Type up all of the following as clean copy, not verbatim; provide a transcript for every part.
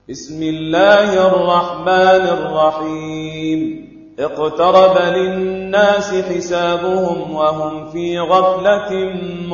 بسم الله الرحمن الرحيم اقترب للناس حسابهم وهم في غفلة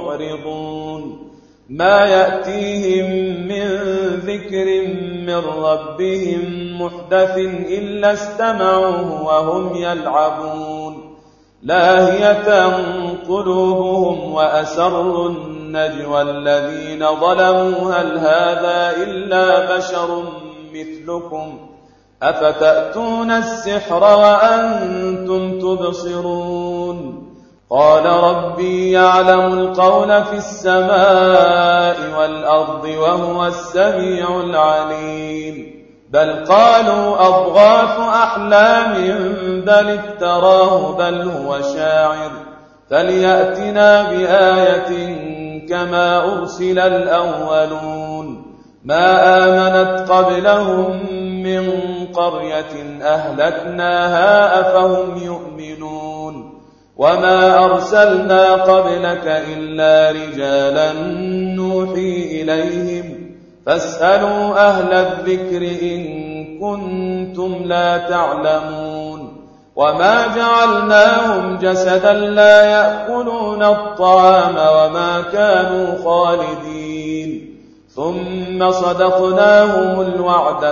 معرضون ما يأتيهم من ذكر من ربهم محدث إلا استمعوه وهم يلعبون لاهية قلوبهم وأسروا النجوى الذين ظلموا هل هذا إلا بشر مثلكم أفتأتون السحر وأنتم تبصرون قال ربي يعلم القول في السماء والأرض وهو السميع العليم بل قالوا أضغاث أحلام بل افتراه بل هو شاعر فليأتنا بآية كما أرسل الأولون ما آمنت قبلهم من قرية أهلكناها أفهم يؤمنون وما أرسلنا قبلك إلا رجالا نوحي إليهم فاسألوا أهل الذكر إن كنتم لا تعلمون وما جعلناهم جسدا لا يأكلون الطعام وما كانوا خالدين ثم صدقناهم الوعد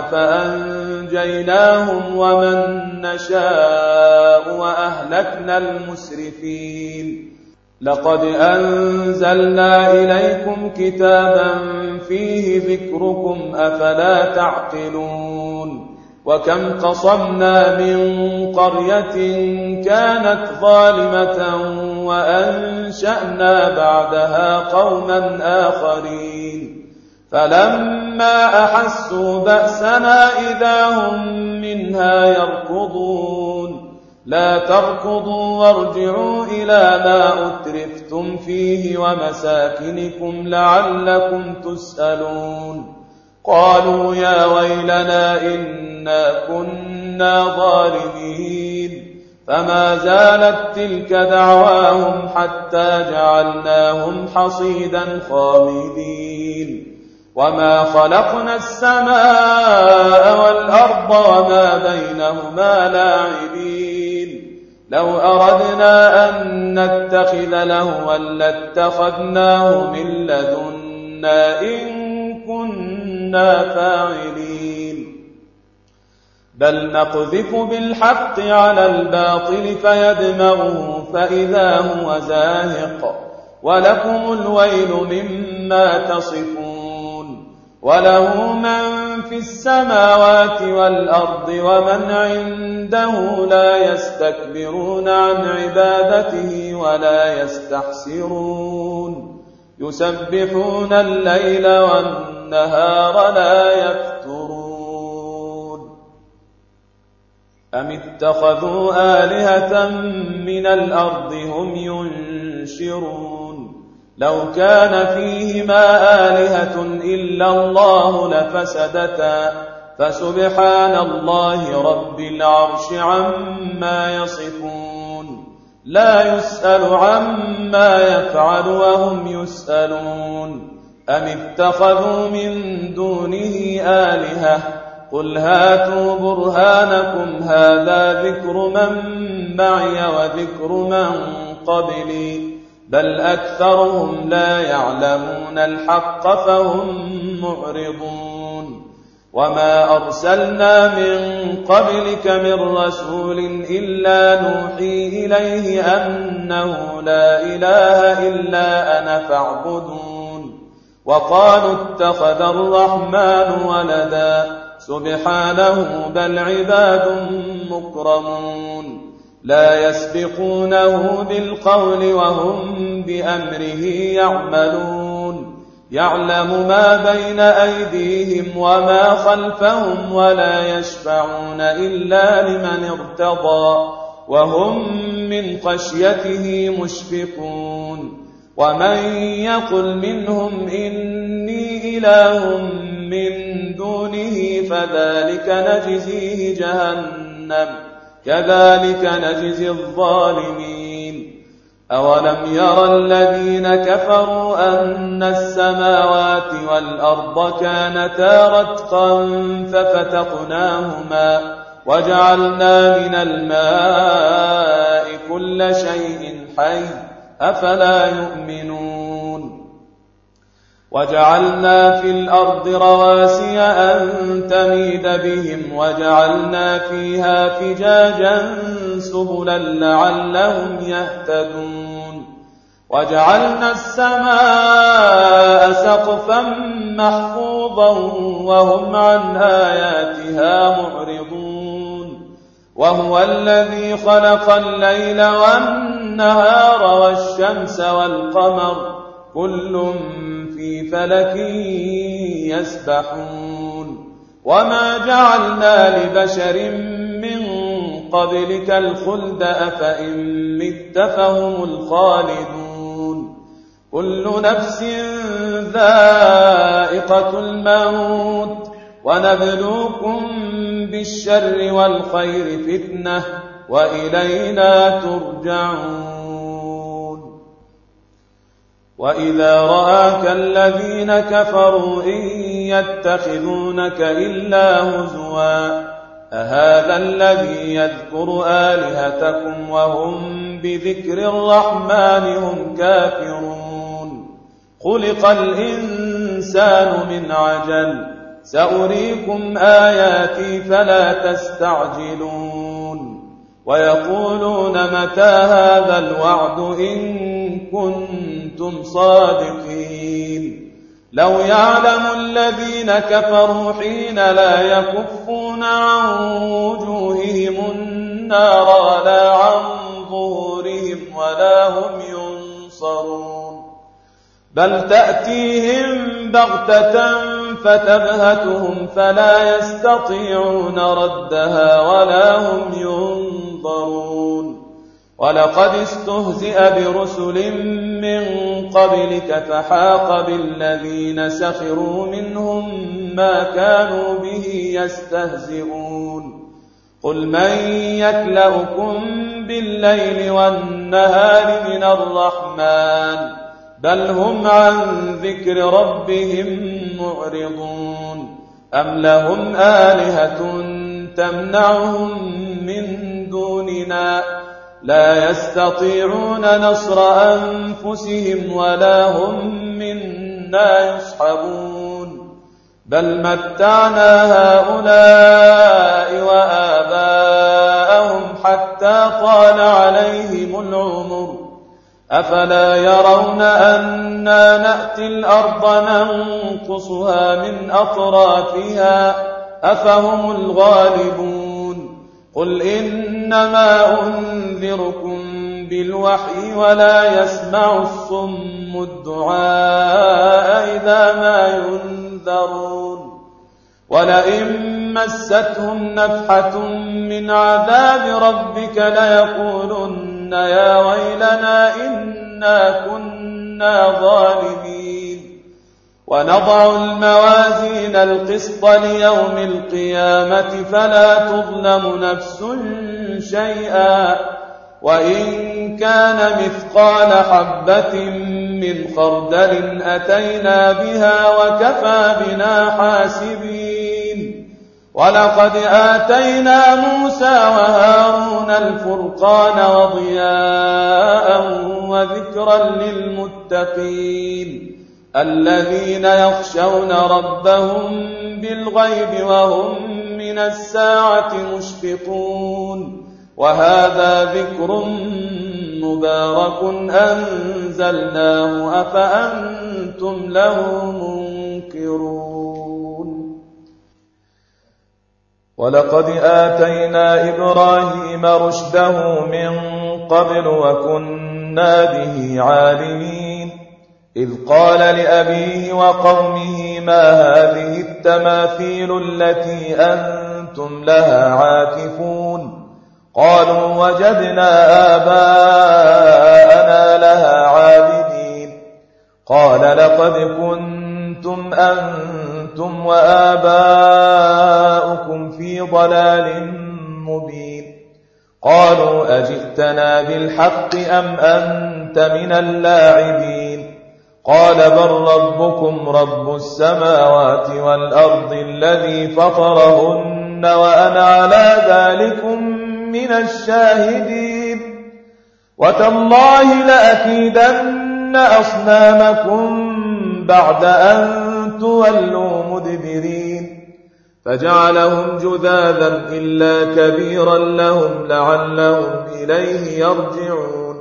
فأنجيناهم ومن نشاء وأهلكنا المسرفين لقد أنزلنا إليكم كتابا فيه ذكركم أفلا تعقلون وكم قصمنا من قرية كانت ظالمة وأنشأنا بعدها قوما آخرين فلما أحسوا بأسنا إذا هم منها يركضون لا تركضوا وارجعوا إلى ما أترفتم فيه ومساكنكم لعلكم تسألون قالوا يا ويلنا إنا كنا ظالمين فما زالت تلك دعواهم حتى جعلناهم حصيدا خامدين وما خلقنا السماء والأرض وما بينهما لاعبين لو أردنا أن نتخذ لهوا لاتخذناه من لدنا إن كنا فاعلين بل نقذف بالحق على الباطل فيدمغه فإذا هو زاهق ولكم الويل مما تصفون وله من في السماوات والأرض ومن عنده لا يستكبرون عن عبادته ولا يستحسرون يسبحون الليل والنهار لا يفترون أم اتخذوا آلهة من الأرض هم ينشرون لو كان فيهما آلهة إلا الله لفسدتا فسبحان الله رب العرش عما يصفون لا يسأل عما يفعل وهم يسألون أم اتخذوا من دونه آلهة قل هاتوا برهانكم هذا ذكر من معي وذكر من قبلي بل أكثرهم لا يعلمون الحق فهم معرضون وما أرسلنا من قبلك من رسول إلا نوحي إليه أنه لا إله إلا أنا فاعبدون وقالوا اتخذ الرحمن ولدا سبحانه بل عباد مكرمون لا يسبقونه بالقول وهم بأمره يعملون يعلم ما بين أيديهم وما خلفهم ولا يشفعون إلا لمن ارتضى وهم من خشيته مشفقون ومن يقل منهم إني إله من دونه فذلك نجزيه جهنم كذلك نجزي الظالمين أولم ير الذين كفروا أن السماوات والأرض كانتا رتقا ففتقناهما وجعلنا من الماء كل شيء حي أفلا يؤمنون وجعلنا في الأرض رواسي أن تميد بهم وجعلنا فيها فجاجا سبلا لعلهم يهتدون وجعلنا السماء سقفا محفوظا وهم عن آياتها معرضون وهو الذي خلق الليل والنهار والشمس والقمر كل في فلك يسبحون وما جعلنا لبشر من قبلك الخلد أفإن مت فهم الخالدون كل نفس ذائقة الموت ونبلوكم بالشر والخير فتنة وإلينا ترجعون وإذا رآك الذين كفروا إن يتخذونك إلا هزوا أهذا الذي يذكر آلهتكم وهم بذكر الرحمن هم كافرون خلق الإنسان من عجل سأريكم آياتي فلا تستعجلون ويقولون متى هذا الوعد إن كنتم صادقين لو يعلم الذين كفروا حين لا يكفون عن وجوههم النار ولا عن ظهورهم ولا هم ينصرون بل تأتيهم بغتة فتبهتهم فلا يستطيعون ردها ولا هم ينظرون ولقد استهزئ برسل من قبلك فحاق بالذين سخروا منهم ما كانوا به يستهزئون قل من يكلؤكم بالليل والنهار من الرحمن بل هم عن ذكر ربهم معرضون أم لهم آلهة تمنعهم من دوننا لا يستطيعون نصر أنفسهم ولا هم منا يصحبون بل متعنا هؤلاء وآباءهم حتى طال عليهم العمر أفلا يرون أنا نأتي الأرض ننقصها من أطرافها أفهم الغالبون قل إنما أنذركم بالوحي ولا يسمع الصم الدعاء إذا ما ينذرون ولئن مستهم نفحة من عذاب ربك ليقولن يا ويلنا إنا كنا ظالمين ونضع الموازين القسط ليوم القيامة فلا تظلم نفس شيئا وإن كان مثقال حبة من خردل أتينا بها وكفى بنا حاسبين ولقد آتينا موسى وهارون الفرقان وضياء وذكرا للمتقين الذين يخشون ربهم بالغيب وهم من الساعة مشفقون وهذا ذكر مبارك أنزلناه أفأنتم له منكرون ولقد آتينا إبراهيم رشده من قبل وكنا به عالمين إذ قال لأبيه وقومه ما هذه التماثيل التي أنتم لها عاكفون قالوا وجدنا آباءنا لها عابدين قال لقد كنتم أنتم وآباؤكم في ضلال مبين قالوا أجئتنا بالحق أم أنت أنت من اللاعبين قال بل ربكم رب السماوات والأرض الذي فطرهن وأنا على ذلكم من الشاهدين وتالله لأكيدن أصنامكم بعد أن تولوا مدبرين فجعلهم جذاذا إلا كبيرا لهم لعلهم إليه يرجعون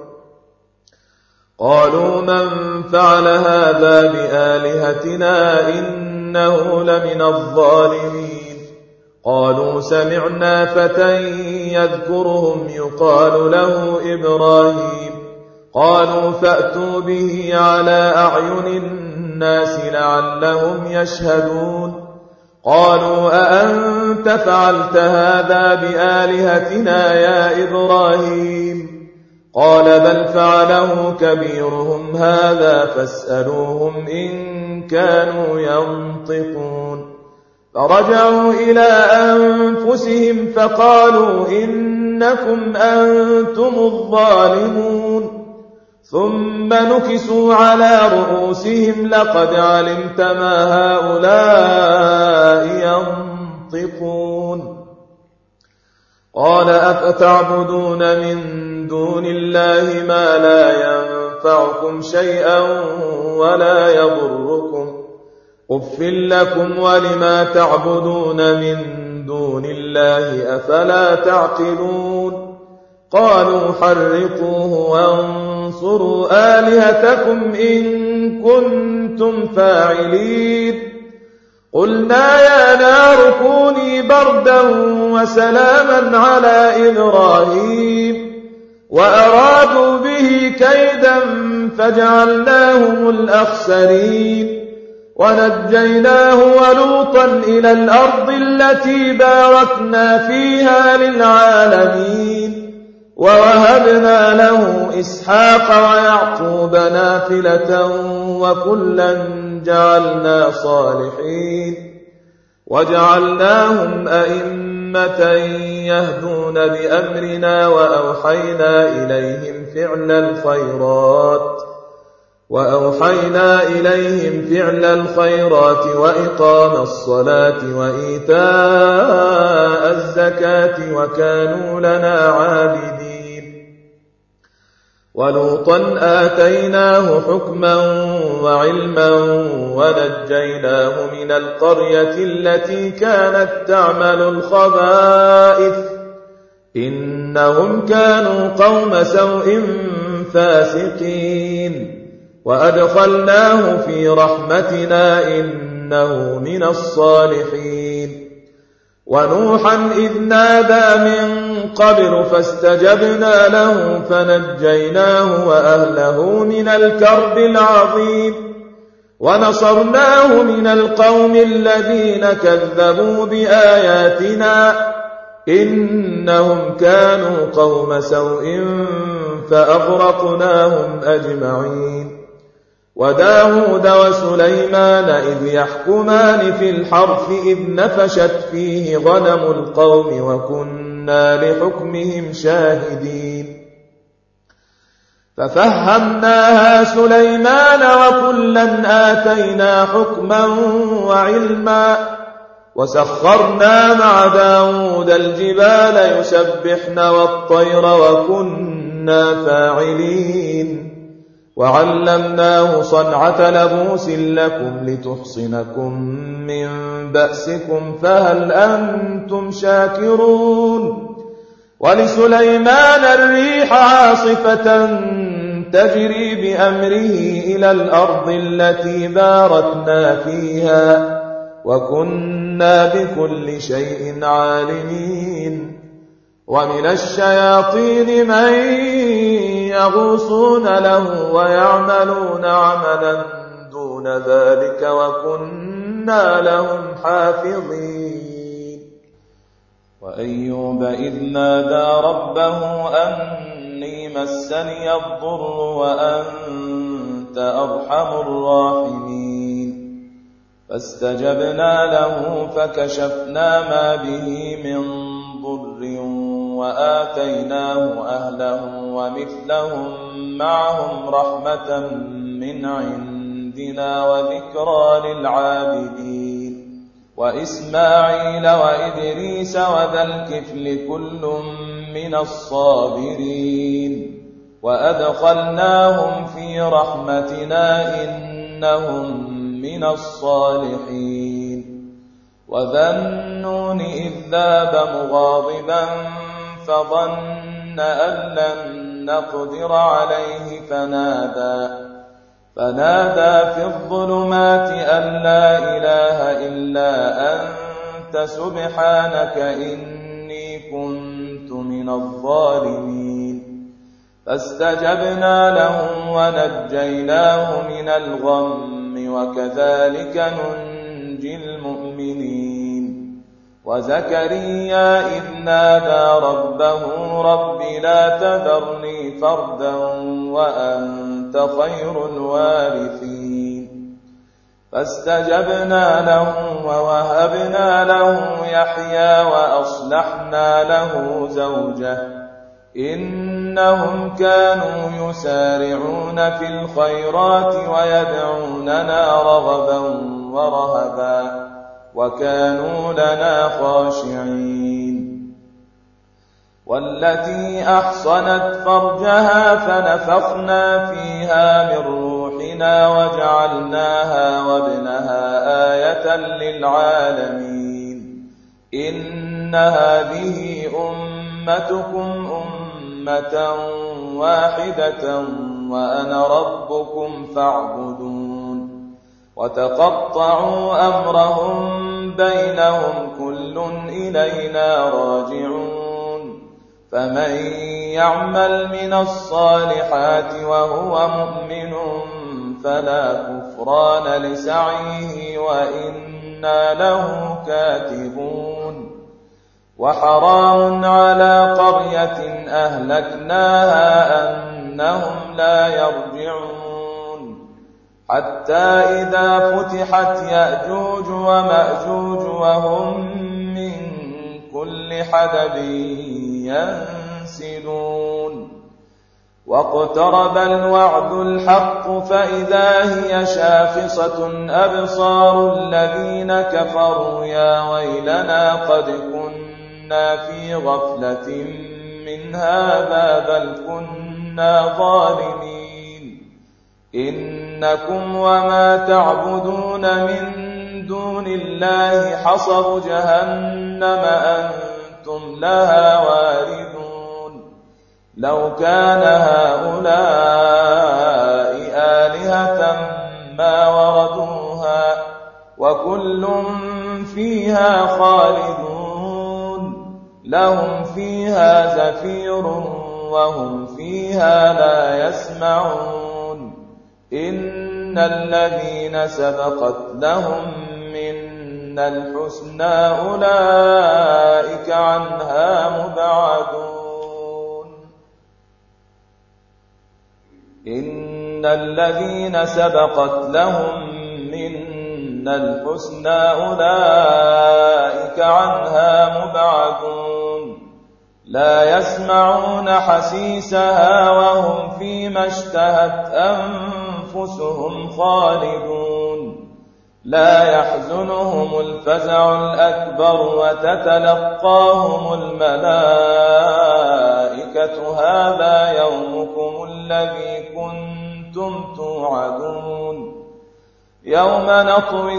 قالوا من فعل هذا بآلهتنا إنه لمن الظالمين قالوا سمعنا فتى يذكرهم يقال له إبراهيم قالوا فأتوا به على أعين الناس لعلهم يشهدون قالوا أأنت فعلت هذا بآلهتنا يا إبراهيم قال بل فعله كبيرهم هذا فاسألوهم إن كانوا ينطقون فرجعوا إلى أنفسهم فقالوا إنكم أنتم الظالمون ثم نكسوا على رؤوسهم لقد علمت ما هؤلاء ينطقون قال أفتعبدون من دون الله ما لا ينفعكم شيئا ولا يضركم أف لكم ولما تعبدون من دون الله أفلا تعقلون قالوا حرقوه وانصروا آلهتكم إن كنتم فاعلين قلنا يا نار كوني بردا وسلاما على إبراهيم وأرادوا به كيدا فجعلناهم الأخسرين ونجيناه ولوطا إلى الأرض التي باركنا فيها للعالمين ووهبنا له إسحاق ويعقوب نافلة وكلا جعلنا صالحين وجعلناهم أئمة يهدون بأمرنا وأوحينا إليهم فعل الخيرات وإقام الصلاة وإيتاء الزكاة وكانوا لنا عابدين ولوطا آتيناه حكما وعلما ونجيناه من القرية التي كانت تعمل الخبائث إنهم كانوا قوم سوء فاسقين وأدخلناه في رحمتنا إنه من الصالحين ونوحا إذ نادى من قبل فاستجبنا له فنجيناه وأهله من الكرب العظيم ونصرناه من القوم الذين كذبوا بآياتنا إنهم كانوا قوم سوء فأغرقناهم أجمعين وداود وسليمان إذ يحكمان في الحرث إذ نفشت فيه غنم القوم وكنا لحكمهم شاهدين ففهمناها سليمان وكلا آتينا حكما وعلما وسخرنا مع داود الجبال يسبحن والطير وكنا فاعلين وعلمناه صنعة لبوس لكم لتحصنكم من بأسكم فهل أنتم شاكرون ولسليمان الريح عاصفة تجري بأمره إلى الأرض التي باركنا فيها وكنا بكل شيء عالمين ومن الشياطين من يغوصون له ويعملون عملا دون ذلك وكنا لهم حافظين وأيوب إذ نادى ربه أني مسني الضر وأنت أرحم الراحمين فاستجبنا له فكشفنا ما به من ضر وآتيناه أهله ومثلهم معهم رحمة من عندنا وذكرى للعابدين وإسماعيل وإدريس وذا الكفل كل من الصابرين وأدخلناهم في رحمتنا إنهم من الصالحين وذا النون إذ ذهب مغاضبا فظن أن لن نقدر عليه فنادى في الظلمات أن لا إله إلا أنت سبحانك إني كنت من الظالمين فاستجبنا له ونجيناه من الغم وكذلك ننجي المؤمنين وزكريا إذ نادى ربه رب لا تذرني فردا وأنت خير الوارثين فاستجبنا له ووهبنا له يحيى وأصلحنا له زوجه إنهم كانوا يسارعون في الخيرات ويدعوننا رغبا ورهبا وكانوا لنا خاشعين والتي أحصنت فرجها فنفخنا فيها من روحنا وجعلناها وابنها آية للعالمين إن هذه أمتكم أمة واحدة وأنا ربكم فاعبدون وتقطعوا أمرهم بينهم كل إلينا راجعون فمن يعمل من الصالحات وهو مؤمن فلا كفران لسعيه وإنا له كاتبون وحرام على قرية أهلكناها أنهم لا يرجعون حتى إذا فتحت يأجوج ومأجوج وهم من كل حدب ينسلون واقترب الوعد الحق فإذا هي شاخصة أبصار الذين كفروا يا ويلنا قد كنا في غفلة من هذا بل كنا ظالمين إنكم وما تعبدون من دون الله حصب جهنم أنتم لها واردون لو كان هؤلاء آلهة ما وردوها وكل فيها خالدون لهم فيها زفير وهم فيها لا يسمعون إن الذين سبقت لهم منا الحسنى أولئك عنها مبعدون إن الذين سبقت لهم منا الحسنى أولئك عنها مبعدون لا يسمعون حسيسها وهم فيما اشتهت أنفسهم خالدون لا يحزنهم الفزع الأكبر وتتلقاهم الملائكة هذا يومكم الذي كنتم توعدون يوم نطوي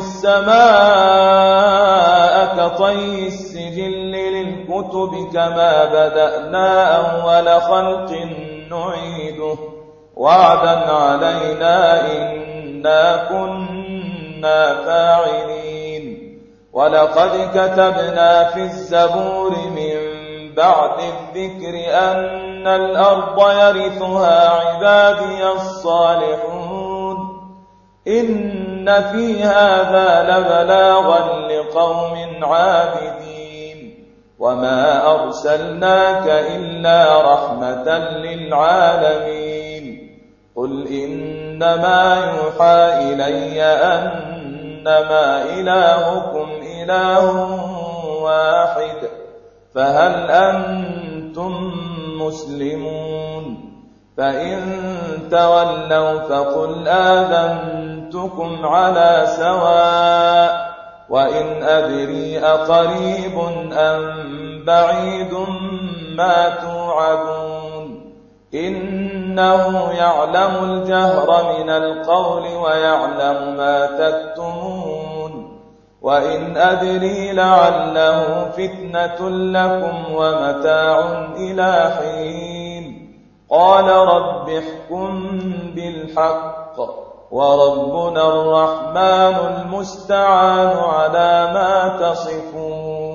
السماء كطي السجل للكتب كما بدأنا أول خلق نعيده وعدا علينا إنا كنا فاعلين ولقد كتبنا في الزبور من بعد الذكر أن الأرض يرثها عبادي الصالحون إن في هذا لبلاغا لقوم عابدين وما أرسلناك إلا رحمة للعالمين قل إنما يوحى إلي أنما إلهكم إله واحد فهل أنتم كنتم مسلمون فإن تولوا فقل آذنتكم على سواء وإن أدري أقريب أم بعيد ما توعدون إنه يعلم الجهر من القول ويعلم ما تكتمون وإن أدري لعله فتنة لكم ومتاع إلى حين قال رب احكم بالحق وربنا الرحمن المستعان على ما تصفون